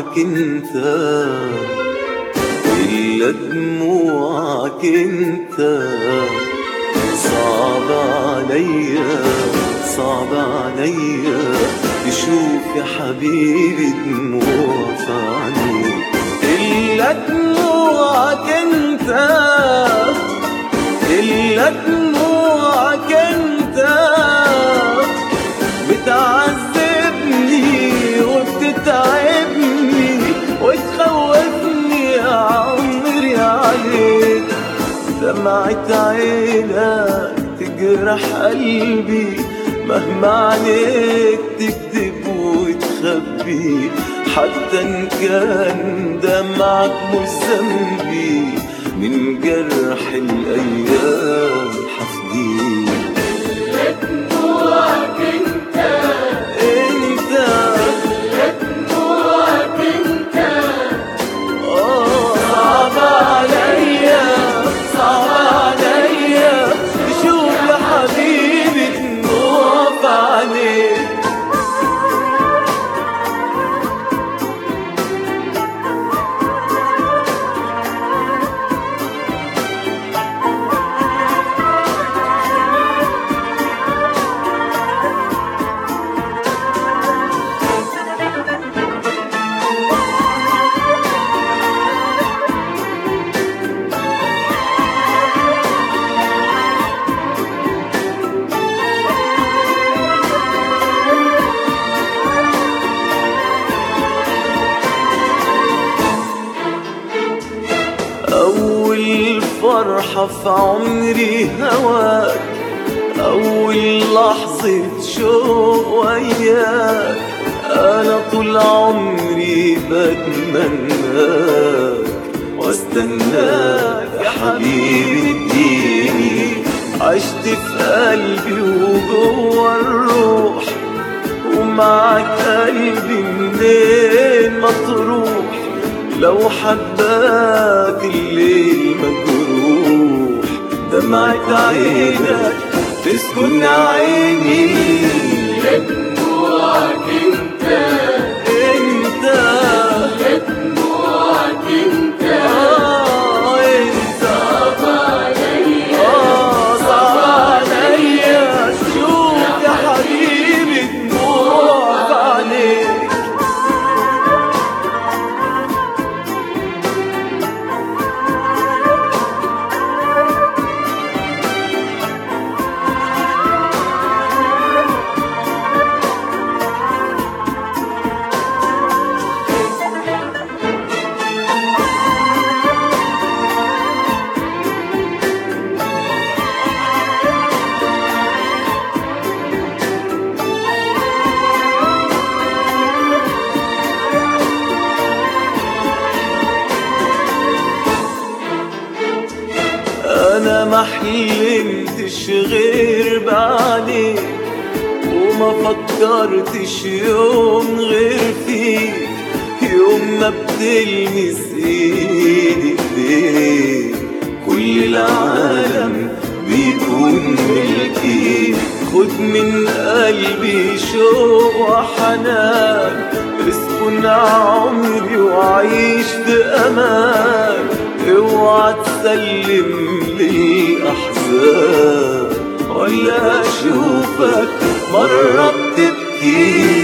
معك انت، إلا دموعك انت. صعب عليا صعب عليا تشوف يا حبيبي دموع في عينيك، إلا دموعك انت، إلا دموعك انت. بتعذبني وبتتعبني وتخوفني يا عمري عليك. دمعة عينك تجرح قلبي مهما عليك تكذب وتخبي، حتى إن كان دمعك مش ذنبي من جرح الأيام حفديك. إلا دموعك انت، انت إلا دموعك انت. صعب عليا صعب عليا تشوف يا حبيبي دموع في عينيك. أول فرحة في عمري هواك، أول لحظة شوق وياك. أنا طول عمري بتمناك واستناك يا حبيبي اديني. عشت في قلبي وجوه الروح، ومعك قلبي منين ما تروح. لو حباك الليل مجروح، دمعة عينك تسكن عيني. إلا دموعك انت، انت إلا دموعك انت. انت صعب عليا صعب عليا شوف يا حبيبي دموع في عينيك. أنا ما حلمتش غير بعينيك، وما فكرتش يوم غير فيك. يوم ما بتلمس ايدي ايديك كل العالم بيكون ملكي. خد من قلبي شوق وحنان، اسكن عمري وعيش في امان. اوعى تسلم للأحزان ولا أشوفك مرة بتبكي.